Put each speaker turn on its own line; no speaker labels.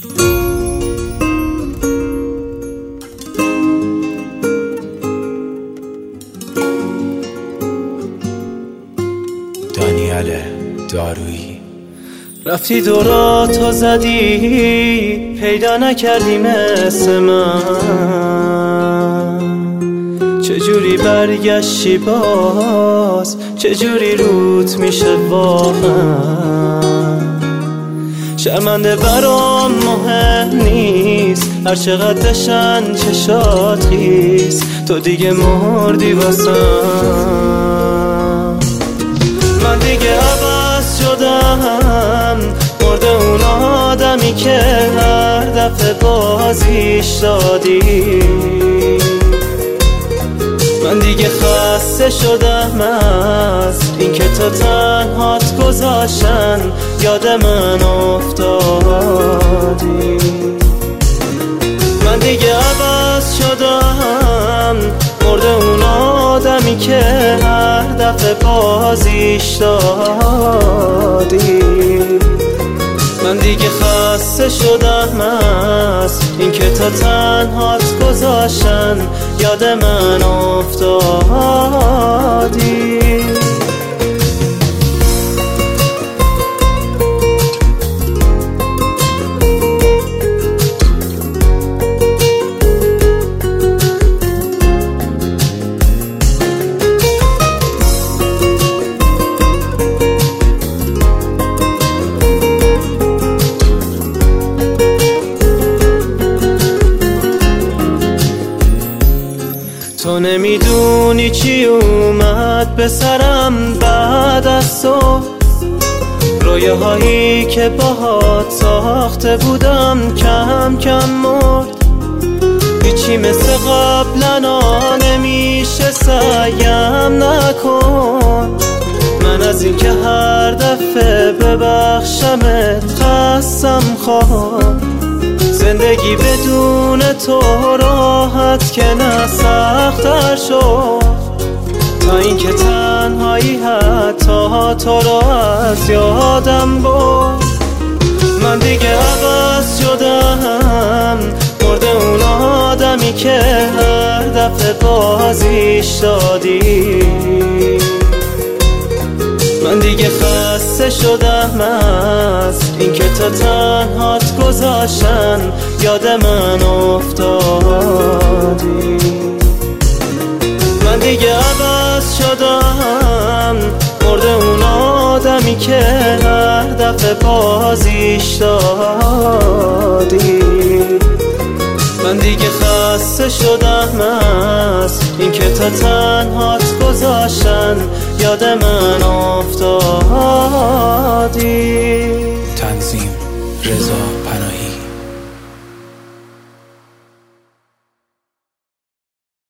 دانیال دارویی.
رفتی دوراتو زدی پیدا نکردی مثل من، چجوری برگشتی باز، چجوری روت میشه واقعا. شرمنده برام مهم نیست هر چقدر دشن چشات خیس، تو دیگه مردی واسم. من دیگه عوض شدم، مرده اون آدمی که هر دفعه بازیش دادی. من دیگه خسته شدم از این که تو تنهات گذاشتن یاد من افتادی. من دیگه عوض شدم، مرده اون آدمی که هر دفعه بازیش دادی. من دیگه خسته شدم از این که تا تنهات گذاشتن یاد من افتادی. تو نمیدونی چی اومد به سرم بعد از تو، رویه هایی که باهات ساخته بودم کم کم مرد. هیچی مثل قبلنا نمیشه سعیم نکن. من از این که هر دفعه ببخشمت خستم خواه. زندگی بدون تو راحت که نه سخت‌تر شد، تا این که تنهایی حتی تو رو از یادم برد. من دیگه عوض شدم، مرده اون آدمی که هر دفعه بازیش دادی. من دیگه خسته شدم از این که تو تنهات گذاشتن یاد من افتادی. من دیگه عوض شدم، مرده اون آدمی که هر دفعه بازیش دادی. من دیگه خسته شدم از این که تا تنهات گذاشتن یاد من افتادی.
تنظیم رضا پناهی.